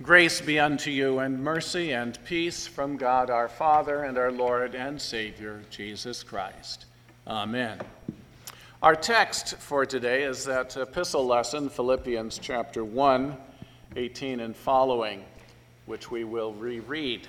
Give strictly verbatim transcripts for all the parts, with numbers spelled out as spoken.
Grace be unto you, and mercy and peace from God our Father and our Lord and Savior, Jesus Christ. Amen. Our text for today is that epistle lesson, Philippians chapter one, eighteen and following, which we will reread.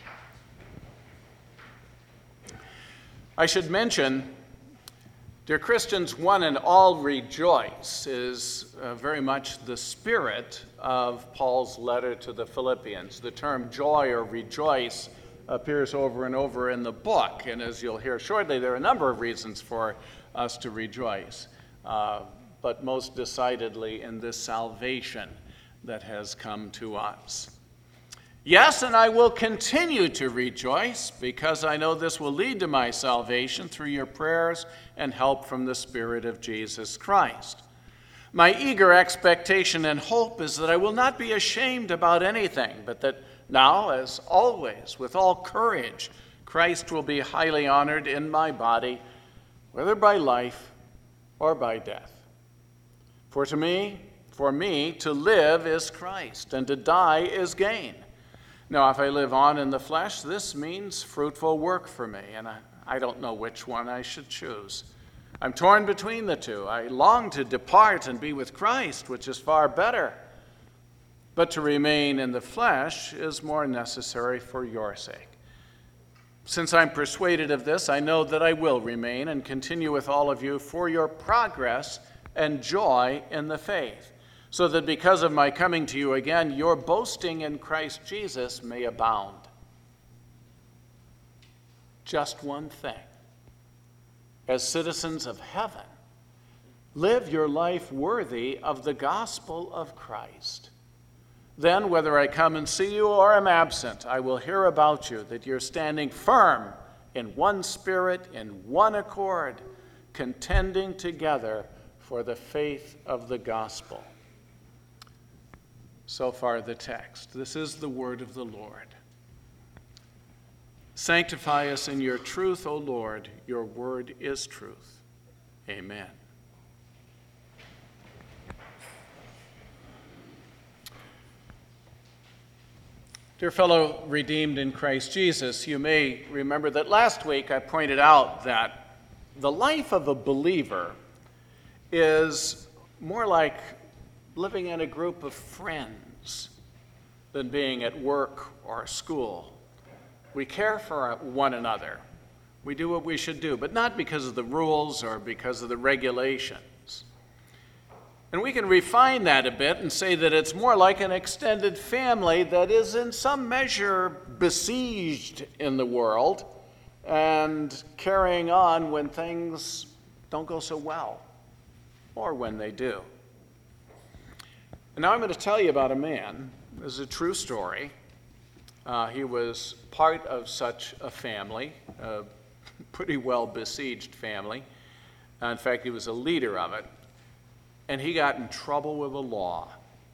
I should mention, dear Christians, one and all rejoice is uh, very much the spirit of Paul's letter to the Philippians. The term joy or rejoice appears over and over in the book, and as you'll hear shortly, there are a number of reasons for us to rejoice, uh, but most decidedly in this salvation that has come to us. Yes, and I will continue to rejoice because I know this will lead to my salvation through your prayers and help from the Spirit of Jesus Christ. My eager expectation and hope is that I will not be ashamed about anything, but that now, as always, with all courage, Christ will be highly honored in my body, whether by life or by death. For to me, for me, to live is Christ, and to die is gain. Now, if I live on in the flesh, this means fruitful work for me, and I, I don't know which one I should choose. I'm torn between the two. I long to depart and be with Christ, which is far better. But to remain in the flesh is more necessary for your sake. Since I'm persuaded of this, I know that I will remain and continue with all of you for your progress and joy in the faith, so that because of my coming to you again, your boasting in Christ Jesus may abound. Just one thing. As citizens of heaven, live your life worthy of the gospel of Christ. Then, whether I come and see you or am absent, I will hear about you, that you're standing firm in one spirit, in one accord, contending together for the faith of the gospel. So far the text. This is the word of the Lord. Sanctify us in your truth, O Lord. Your word is truth. Amen. Dear fellow redeemed in Christ Jesus, you may remember that last week I pointed out that the life of a believer is more like living in a group of friends than being at work or school. We care for one another. We do what we should do, but not because of the rules or because of the regulations. And we can refine that a bit and say that it's more like an extended family that is in some measure besieged in the world and carrying on when things don't go so well, or when they do. And now I'm going to tell you about a man. This is a true story. Uh, he was part of such a family, a pretty well besieged family. Uh, in fact, he was a leader of it. And he got in trouble with the law.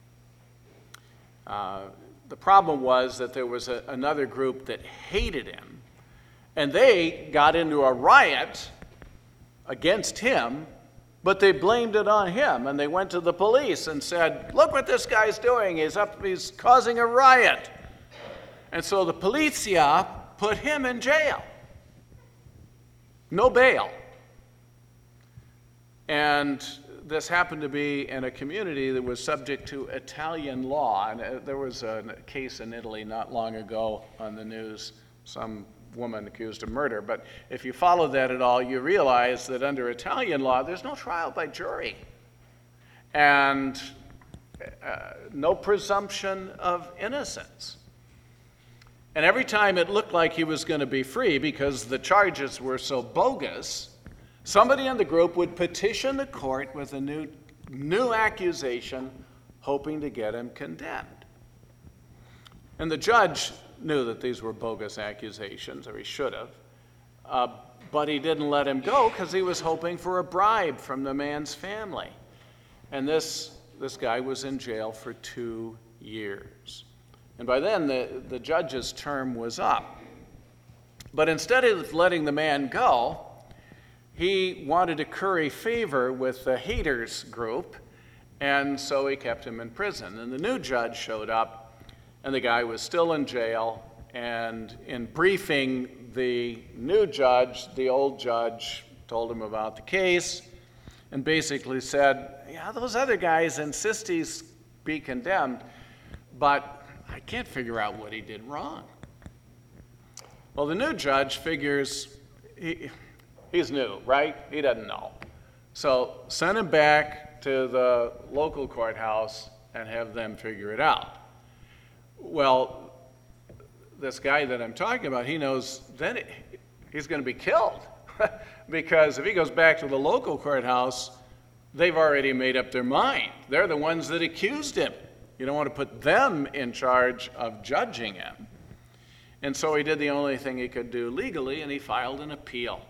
Uh, the problem was that there was a, another group that hated him, and they got into a riot against him, but they blamed it on him, and they went to the police and said, look what this guy's doing. He's up, he's causing a riot. And so the policia put him in jail. No bail. And this happened to be in a community that was subject to Italian law. And there was a case in Italy not long ago on the news, some woman accused of murder. But if you follow that at all, you realize that under Italian law, there's no trial by jury. And uh, no presumption of innocence. And every time it looked like he was going to be free because the charges were so bogus, somebody in the group would petition the court with a new, new accusation, hoping to get him condemned. And the judge knew that these were bogus accusations, or he should have, uh, but he didn't let him go because he was hoping for a bribe from the man's family. And this, this guy was in jail for two years. And by then, the, the judge's term was up. But instead of letting the man go, he wanted to curry favor with the haters group, and so he kept him in prison. And the new judge showed up, and the guy was still in jail. And in briefing the new judge, the old judge told him about the case and basically said, yeah, those other guys insist he's be condemned, but I can't figure out what he did wrong. Well, the new judge figures he, he's new, right? He doesn't know. So send him back to the local courthouse and have them figure it out. Well, this guy that I'm talking about, he knows then it, he's going to be killed because if he goes back to the local courthouse, they've already made up their mind. They're the ones that accused him. You don't want to put them in charge of judging him. And so he did the only thing he could do legally, and he filed an appeal.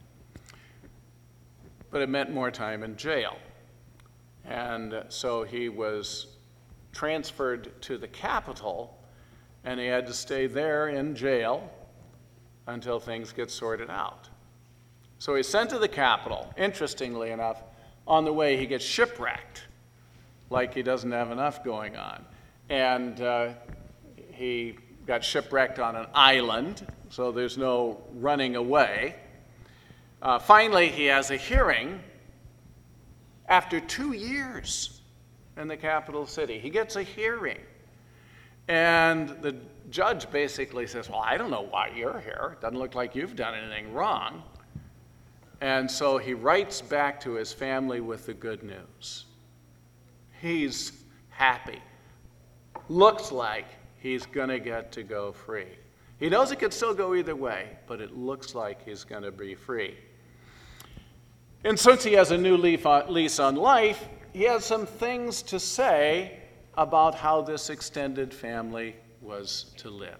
But it meant more time in jail. And so he was transferred to the capital, and he had to stay there in jail until things get sorted out. So he's sent to the capital. Interestingly enough, on the way he gets shipwrecked, like he doesn't have enough going on. And uh, he got shipwrecked on an island, so there's no running away. Uh, finally, he has a hearing after two years in the capital city. He gets a hearing. And the judge basically says, well, I don't know why you're here. It doesn't look like you've done anything wrong. And so he writes back to his family with the good news. He's happy. Looks like he's going to get to go free. He knows it could still go either way, but it looks like he's going to be free. And since he has a new lease on life, he has some things to say about how this extended family was to live.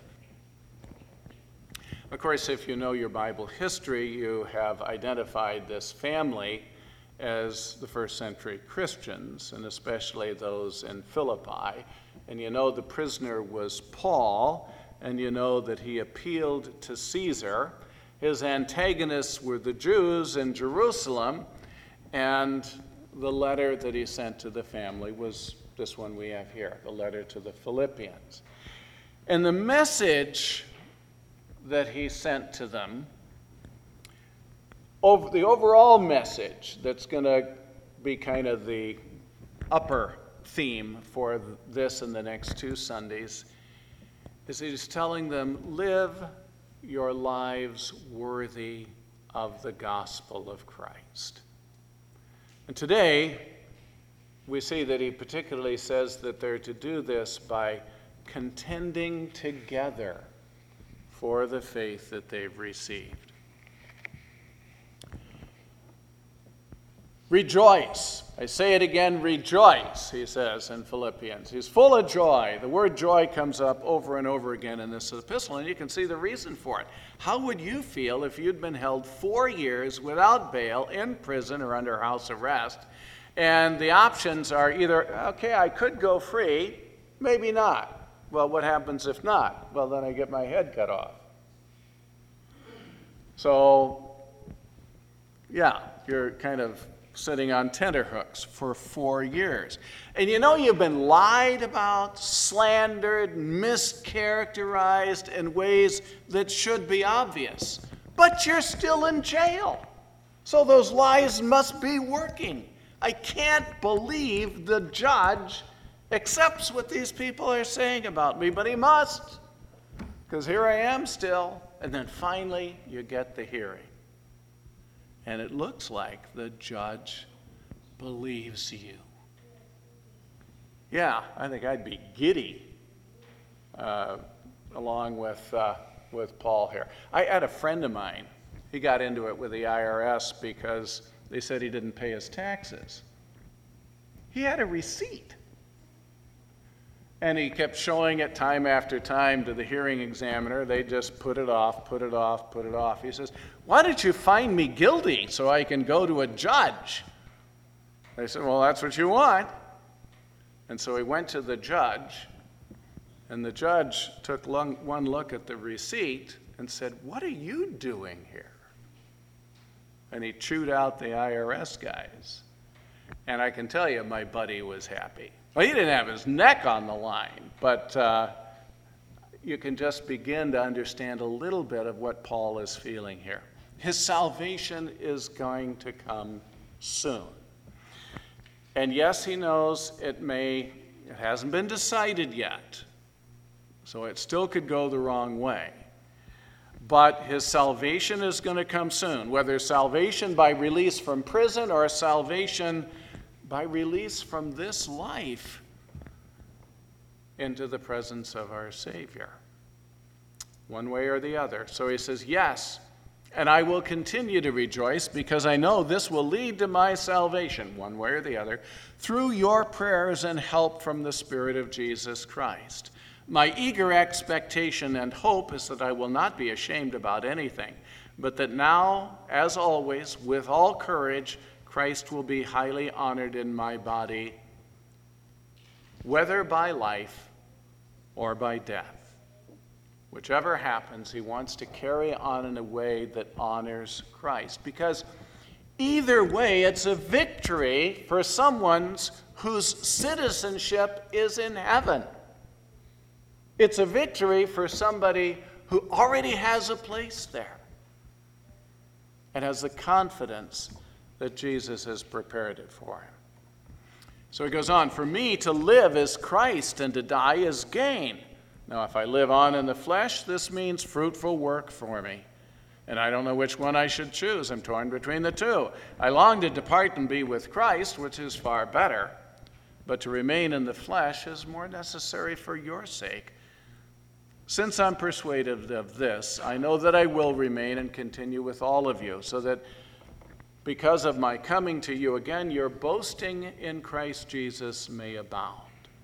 Of course, if you know your Bible history, you have identified this family as the first century Christians, and especially those in Philippi. And you know the prisoner was Paul, and you know that he appealed to Caesar. His antagonists were the Jews in Jerusalem, and the letter that he sent to the family was this one we have here, the letter to the Philippians. And the message that he sent to them, over the overall message that's going to be kind of the upper theme for this and the next two Sundays, is he's telling them, live your lives worthy of the gospel of Christ. And today, we see that he particularly says that they're to do this by contending together for the faith that they've received. Rejoice. I say it again, rejoice, he says in Philippians. He's full of joy. The word joy comes up over and over again in this epistle, and you can see the reason for it. How would you feel if you'd been held four years without bail in prison or under house arrest, and the options are either, okay, I could go free, maybe not. Well, what happens if not? Well, then I get my head cut off. So, yeah, you're kind of sitting on tenterhooks for four years. And you know you've been lied about, slandered, mischaracterized in ways that should be obvious. But you're still in jail. So those lies must be working. I can't believe the judge accepts what these people are saying about me, but he must, because here I am still. And then finally, you get the hearing. And it looks like the judge believes you. Yeah, I think I'd be giddy uh, along with, uh, with Paul here. I had a friend of mine. He got into it with the I R S because they said he didn't pay his taxes. He had a receipt. And he kept showing it time after time to the hearing examiner. They just put it off, put it off, put it off. He says, why don't you find me guilty so I can go to a judge? They said, well, that's what you want. And so he went to the judge, and the judge took one look at the receipt and said, what are you doing here? And he chewed out the I R S guys. And I can tell you, my buddy was happy. Well, he didn't have his neck on the line, but uh, you can just begin to understand a little bit of what Paul is feeling here. His salvation is going to come soon. And yes, he knows it may, it hasn't been decided yet, so it still could go the wrong way. But his salvation is going to come soon, whether salvation by release from prison or salvation by release from this life into the presence of our Savior. One way or the other. So he says, yes, and I will continue to rejoice because I know this will lead to my salvation, one way or the other, through your prayers and help from the Spirit of Jesus Christ. My eager expectation and hope is that I will not be ashamed about anything, but that now, as always, with all courage, Christ will be highly honored in my body, whether by life or by death. Whichever happens, he wants to carry on in a way that honors Christ. Because either way, it's a victory for someone whose citizenship is in heaven. It's a victory for somebody who already has a place there and has the confidence that Jesus has prepared it for him. So he goes on, for me to live is Christ and to die is gain. Now, if I live on in the flesh, this means fruitful work for me. And I don't know which one I should choose. I'm torn between the two. I long to depart and be with Christ, which is far better. But to remain in the flesh is more necessary for your sake. Since I'm persuaded of this, I know that I will remain and continue with all of you, so that because of my coming to you again, your boasting in Christ Jesus may abound.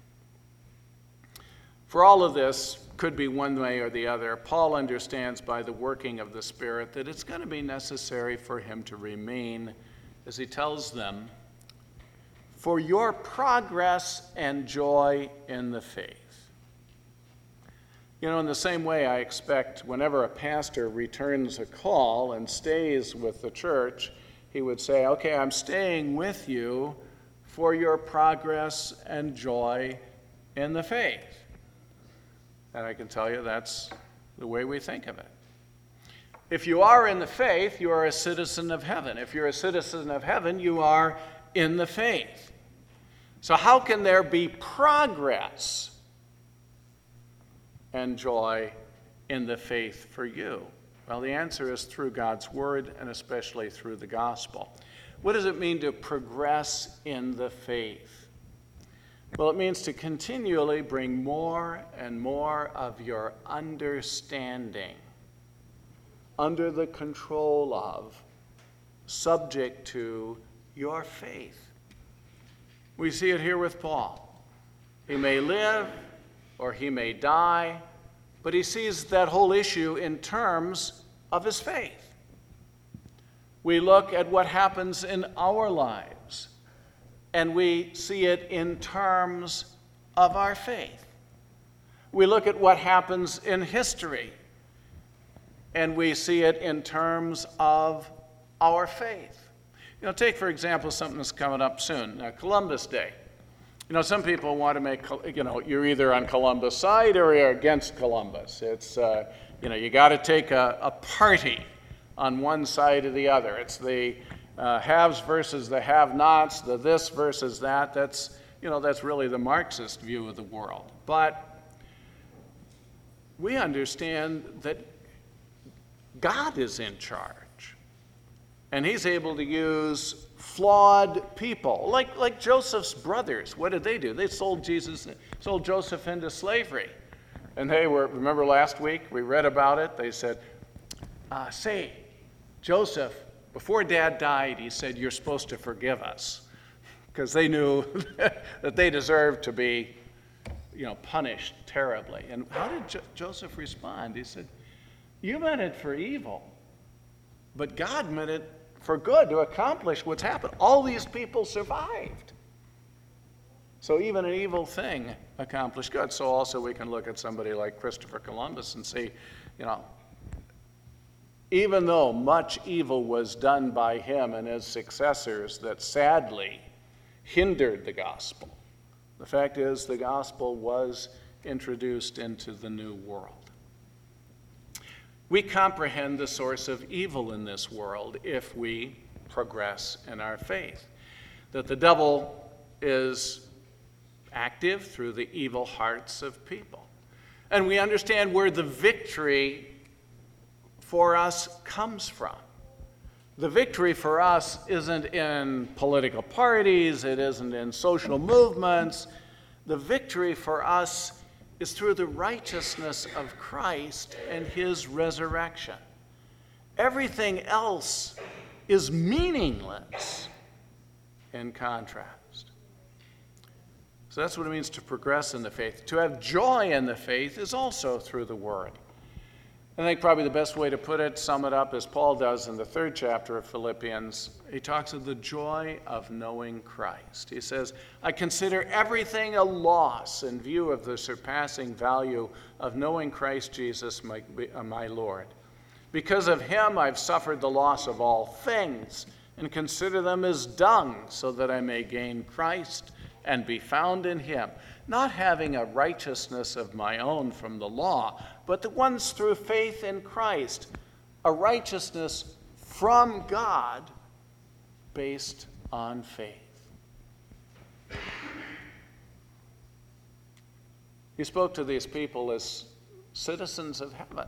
For all of this could be one way or the other. Paul understands by the working of the Spirit that it's going to be necessary for him to remain, as he tells them, for your progress and joy in the faith. You know, in the same way, I expect whenever a pastor returns a call and stays with the church, he would say, okay, I'm staying with you for your progress and joy in the faith. And I can tell you that's the way we think of it. If you are in the faith, you are a citizen of heaven. If you're a citizen of heaven, you are in the faith. So how can there be progress and joy in the faith for you? Well, the answer is through God's word and especially through the gospel. What does it mean to progress in the faith? Well, it means to continually bring more and more of your understanding under the control of, subject to your faith. We see it here with Paul. He may live or he may die, but he sees that whole issue in terms of his faith. We look at what happens in our lives, and we see it in terms of our faith. We look at what happens in history, and we see it in terms of our faith. You know, take, for example, something that's coming up soon, uh, Columbus Day. You know, some people want to make, you know, you're either on Columbus' side or you're against Columbus. It's, uh, you know, you got to take a, a party on one side or the other. It's the uh, haves versus the have-nots, the this versus that. That's, you know, that's really the Marxist view of the world. But we understand that God is in charge, and he's able to use flawed people, like, like Joseph's brothers. What did they do? They sold Jesus, sold Joseph into slavery. And they were, remember last week, we read about it. They said, uh, say, Joseph, before Dad died, he said, you're supposed to forgive us. Because they knew that they deserved to be, you know, punished terribly. And how did jo- Joseph respond? He said, you meant it for evil, but God meant it for good, to accomplish what's happened. All these people survived. So even an evil thing accomplished good. So also we can look at somebody like Christopher Columbus and see, you know, even though much evil was done by him and his successors that sadly hindered the gospel, the fact is the gospel was introduced into the new world. We comprehend the source of evil in this world if we progress in our faith. That the devil is active through the evil hearts of people. And we understand where the victory for us comes from. The victory for us isn't in political parties, it isn't in social movements. The victory for us is through the righteousness of Christ and his resurrection. Everything else is meaningless in contrast. So that's what it means to progress in the faith. To have joy in the faith is also through the Word. I think probably the best way to put it, sum it up, as Paul does in the third chapter of Philippians. He talks of the joy of knowing Christ. He says, I consider everything a loss in view of the surpassing value of knowing Christ Jesus, my, my Lord. Because of him I've suffered the loss of all things, and consider them as dung, so that I may gain Christ and be found in him, not having a righteousness of my own from the law, but the ones through faith in Christ, a righteousness from God based on faith. He spoke to these people as citizens of heaven.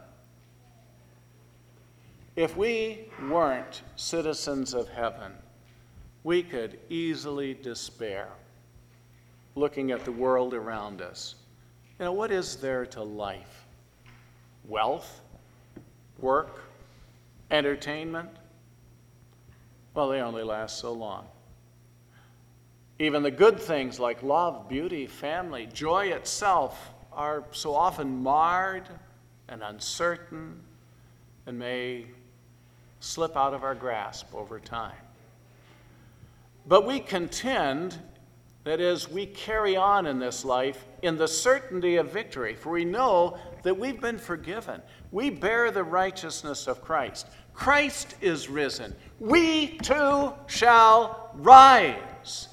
If we weren't citizens of heaven, we could easily despair looking at the world around us. You know, what is there to life? Wealth? Work? Entertainment? Well, they only last so long. Even the good things like love, beauty, family, joy itself are so often marred and uncertain and may slip out of our grasp over time. But we contend that is, we carry on in this life in the certainty of victory, for we know that we've been forgiven. We bear the righteousness of Christ. Christ is risen. We too shall rise.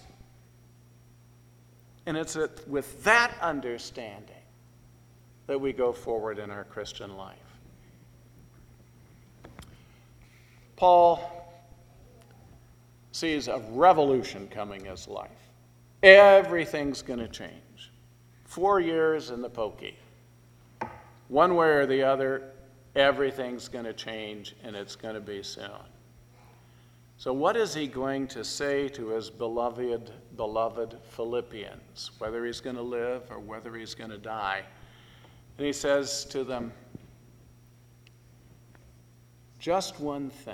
And it's with that understanding that we go forward in our Christian life. Paul sees a revolution coming in his life. Everything's going to change. Four years in the pokey. One way or the other, everything's going to change, and it's going to be soon. So what is he going to say to his beloved, beloved Philippians, whether he's going to live or whether he's going to die? And he says to them, just one thing.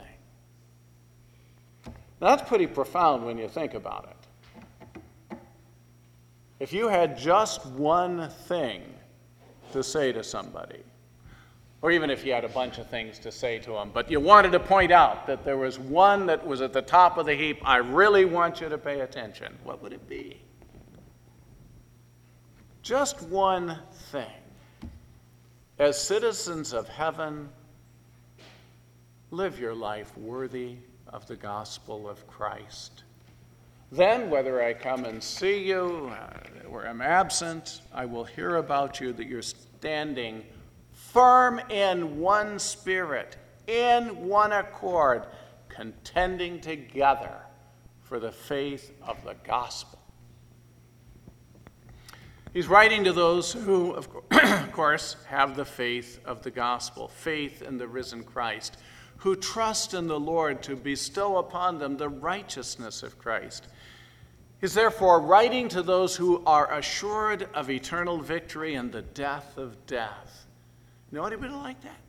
Now, that's pretty profound when you think about it. If you had just one thing to say to somebody, or even if you had a bunch of things to say to them, but you wanted to point out that there was one that was at the top of the heap, I really want you to pay attention, what would it be? Just one thing. As citizens of heaven, live your life worthy of the gospel of Christ. Then, whether I come and see you uh, or am absent, I will hear about you that you're standing firm in one spirit, in one accord, contending together for the faith of the gospel. He's writing to those who, of course, have the faith of the gospel, faith in the risen Christ, who trust in the Lord to bestow upon them the righteousness of Christ. He's therefore writing to those who are assured of eternal victory and the death of death. Know anybody like that?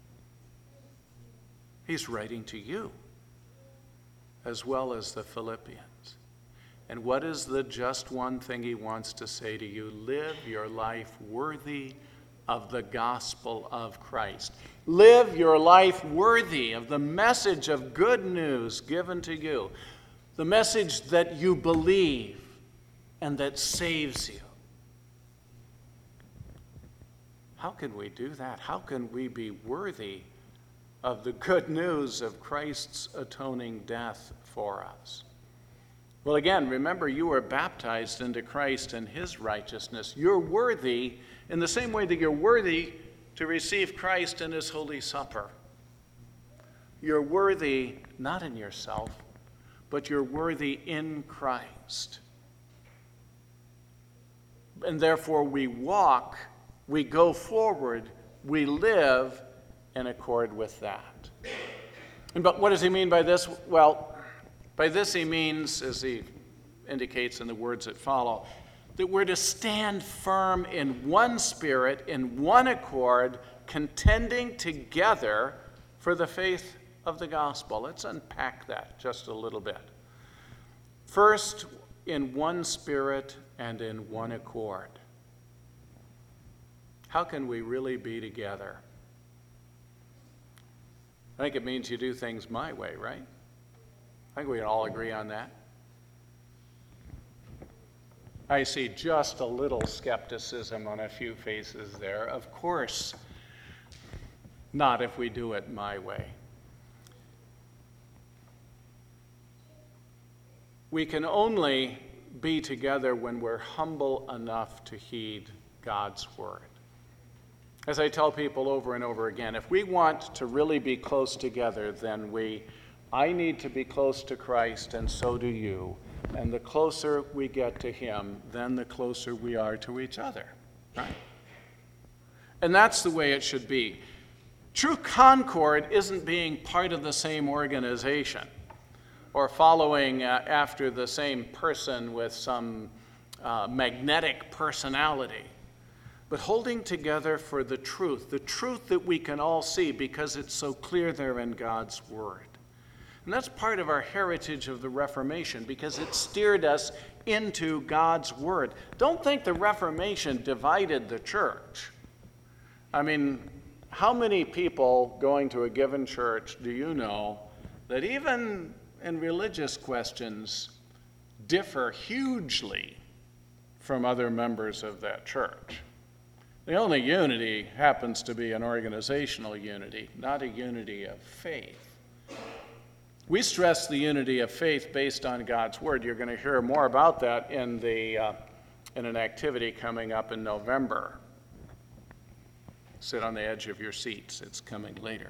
He's writing to you as well as the Philippians. And what is the just one thing he wants to say to you? Live your life worthy of the gospel of Christ. Live your life worthy of the message of good news given to you. The message that you believe and that saves you. How can we do that? How can we be worthy of the good news of Christ's atoning death for us? Well, again, remember, you were baptized into Christ and his righteousness. You're worthy in the same way that you're worthy to receive Christ in his Holy Supper. You're worthy not in yourself, but you're worthy in Christ. And therefore we walk, we go forward, we live in accord with that. And but what does he mean by this? Well, by this he means, as he indicates in the words that follow, that we're to stand firm in one spirit, in one accord, contending together for the faith of the gospel. Let's unpack that just a little bit. First, in one spirit and in one accord. How can we really be together? I think it means you do things my way, right? I think we can all agree on that. I see just a little skepticism on a few faces there. Of course, not if we do it my way. We can only be together when we're humble enough to heed God's word. As I tell people over and over again, if we want to really be close together, then we, I need to be close to Christ, and so do you. And the closer we get to him, then the closer we are to each other, right? And that's the way it should be. True concord isn't being part of the same organization or following uh, after the same person with some uh, magnetic personality, but holding together for the truth, the truth that we can all see because it's so clear there in God's word. And that's part of our heritage of the Reformation because it steered us into God's word. Don't think the Reformation divided the church. I mean, how many people going to a given church do you know that even in religious questions differ hugely from other members of that church? The only unity happens to be an organizational unity, not a unity of faith. We stress the unity of faith based on God's word. You're going to hear more about that in the uh, in an activity coming up in November. Sit on the edge of your seats. It's coming later.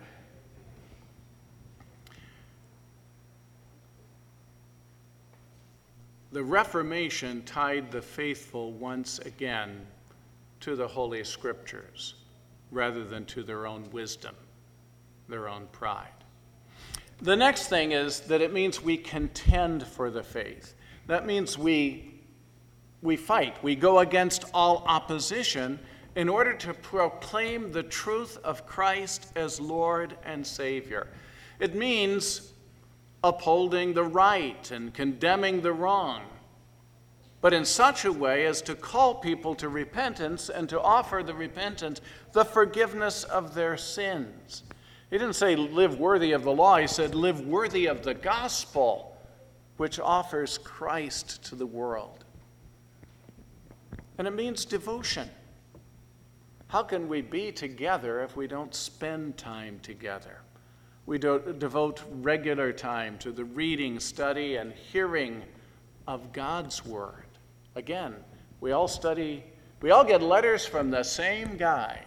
The Reformation tied the faithful once again to the Holy Scriptures rather than to their own wisdom, their own pride. The next thing is that it means we contend for the faith. That means we, we fight. We go against all opposition in order to proclaim the truth of Christ as Lord and Savior. It means upholding the right and condemning the wrong, but in such a way as to call people to repentance and to offer the repentant the forgiveness of their sins. He didn't say live worthy of the law. He said live worthy of the gospel, which offers Christ to the world. And it means devotion. How can we be together if we don't spend time together? We do, devote regular time to the reading, study, and hearing of God's word. Again, we all study, we all get letters from the same guy.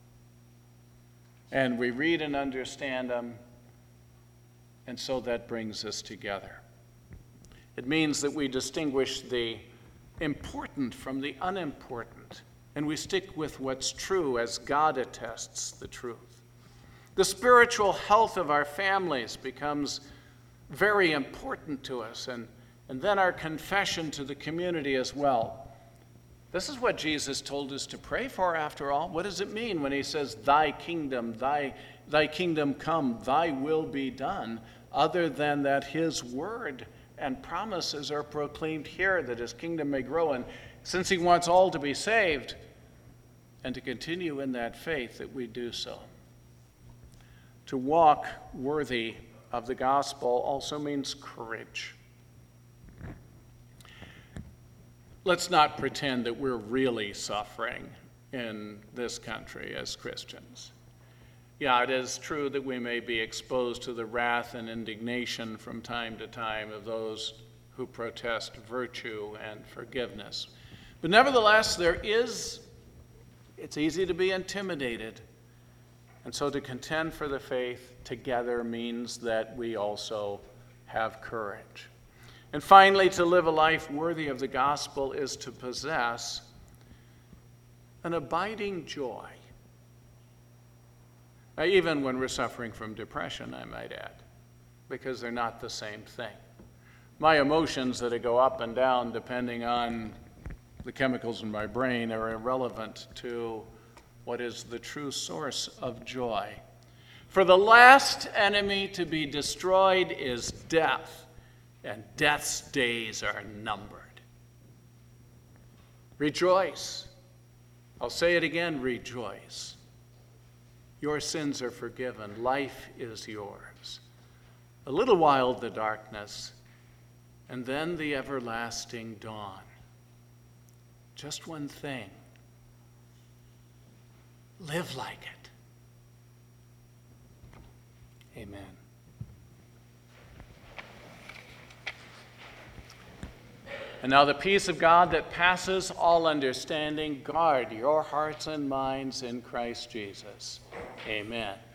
And we read and understand them, and so that brings us together. It means that we distinguish the important from the unimportant, and we stick with what's true as God attests the truth. The spiritual health of our families becomes very important to us, and, and then our confession to the community as well. This is what Jesus told us to pray for, after all. What does it mean when he says, thy kingdom, thy, thy kingdom come, thy will be done, other than that his word and promises are proclaimed here, that his kingdom may grow. And since he wants all to be saved and to continue in that faith, that we do so. To walk worthy of the gospel also means courage. Let's not pretend that we're really suffering in this country as Christians. Yeah, it is true that we may be exposed to the wrath and indignation from time to time of those who protest virtue and forgiveness. But nevertheless, there is, it's easy to be intimidated. And so to contend for the faith together means that we also have courage. And finally, to live a life worthy of the gospel is to possess an abiding joy. Now, even when we're suffering from depression, I might add, because they're not the same thing. My emotions that go up and down depending on the chemicals in my brain are irrelevant to what is the true source of joy. For the last enemy to be destroyed is death, and death's days are numbered. Rejoice. I'll say it again, rejoice. Your sins are forgiven. Life is yours. A little while the darkness, and then the everlasting dawn. Just one thing. Live like it. Amen. And now the peace of God that passes all understanding, guard your hearts and minds in Christ Jesus. Amen.